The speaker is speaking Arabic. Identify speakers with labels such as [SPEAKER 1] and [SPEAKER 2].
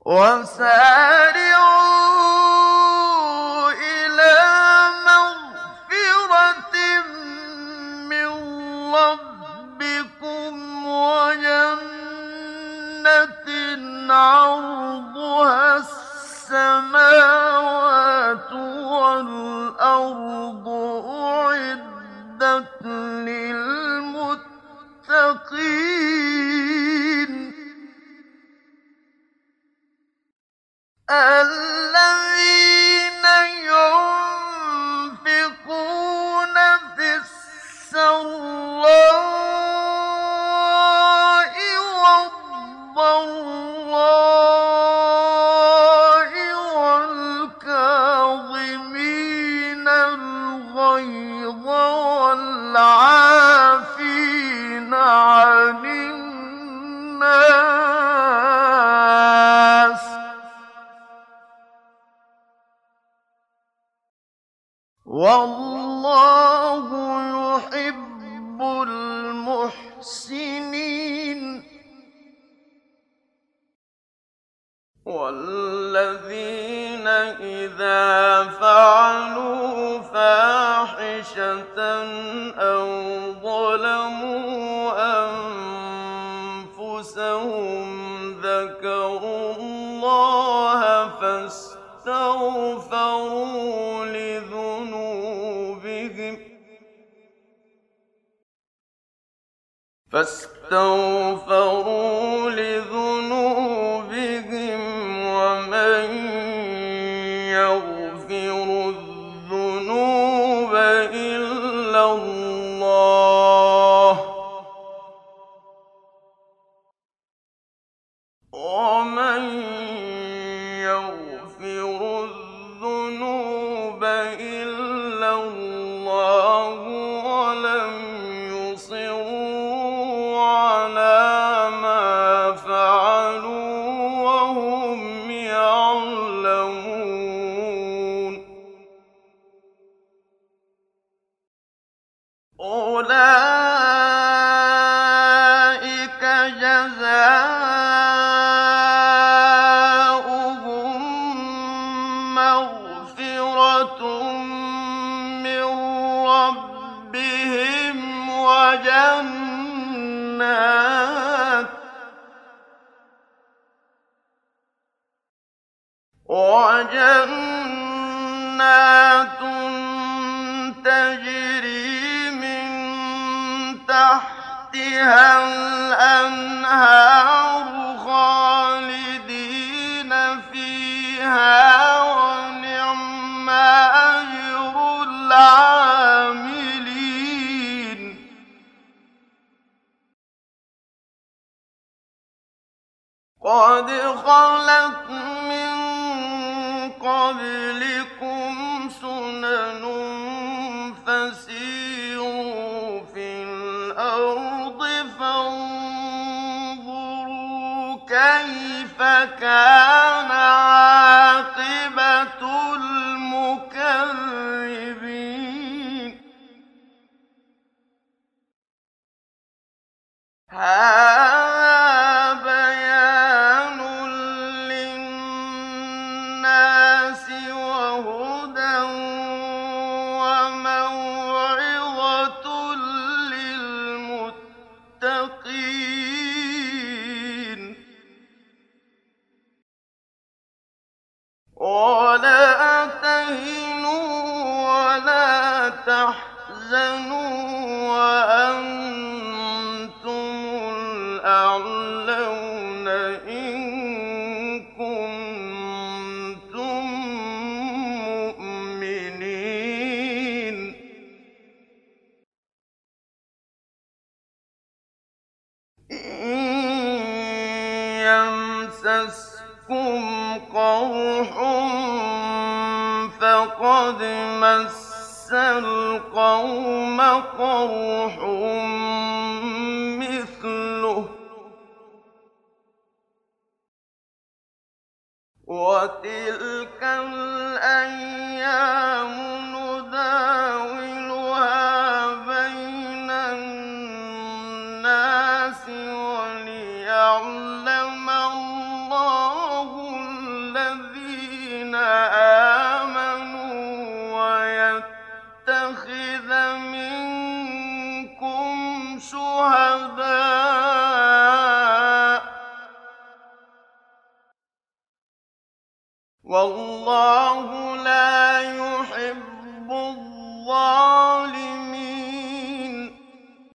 [SPEAKER 1] وسارعوا إلى مغفرة من ربكم وجنة عرضها السماوات والأرض أعدت للمتقين الذين ينفقون في السراء والضراء والكاظمين الغيظ والعافين عن الناس والله يحب المحسنين والذين إذا فعلوا فاحشة أو ظلموا أنفسهم ذكروا الله فاستغفروا لذنوبهم ومن يغفر الذنوب إلا الله ولم يصروا على ما فعلوا وهم يعلمون أولئك جزاؤهم مغفرة من ربهم وجنات تجري من تحتها الأنهار خالدين فيها ونعم أجر العاملين قد خلت من قبلكم سنن فسيروا في الأرض فانظروا كيف كان عاقبة المكذبين هذا بيان للناس وهدى وموعظة للمتقين ولا تهنوا ولا تحزنوا وأنتم الأعلون إن كنتم مؤمنين إن يمسسكم قرح فقد مس القوم قرح مثله وتلك الأيام نداولها بين الناس وليعلم الله الَّذِينَ آمَنُوا وَيَتَّخِذَ مِنكُمْ شُهَدَاءَ ۗ وَاللَّهُ لَا